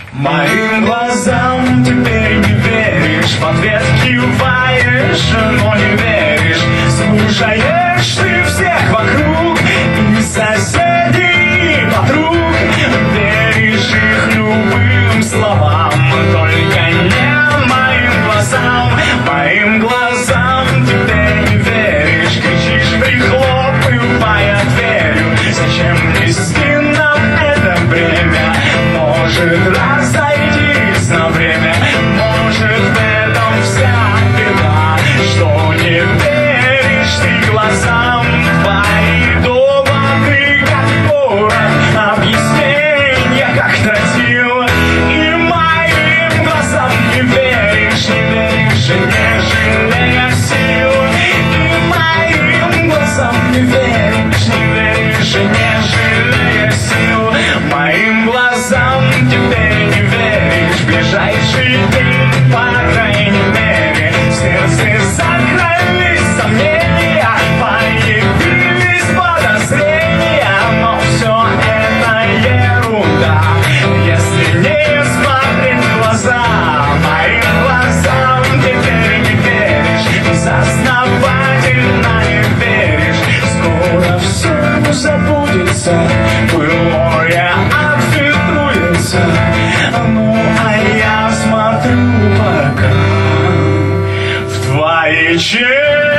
Моим глазам теперь не веришь, в ответ киваешь, но не веришь. Слушаешь ты всех вокруг и соседей, и подруг. Веришь их любым словам, только не моим глазам. Моим глазам теперь не веришь, кричишь, прихлопывая дверью. Зачем нести нам это бремя? Может, разойтись на время. Может, в этом вся беда, что не веришь ты глазам. Твои доводы как город, объяснения как тротил. И моим глазам не веришь, не веришь, не жалея сил. И моим глазам не веришь, не веришь, не жалея сил. Моим глазам теперь не веришь, в ближайший день, по крайней мере, в сердце закрылись сомнения, появились подозрения, но все это ерунда, если не смотреть в глаза. Моим глазам теперь не веришь, безосновательно не веришь. Скоро все забудется, былое отфильтруется. Ну, а я смотрю пока в твои честные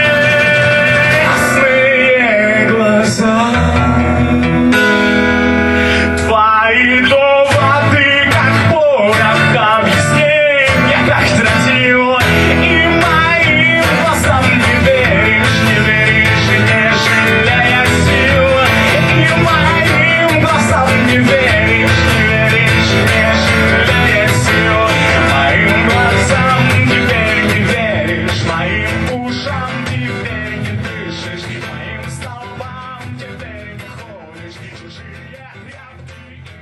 глаза. Твои доводы как порох, объяснения как тротил. И моим глазам не веришь, не веришь, не жалея сил. И моим глазам не веришь, не веришь, не жалея сил. Моим глазам теперь не веришь, моим ушам теперь не дышишь, моим словам теперь не ходишь. Чужие ряды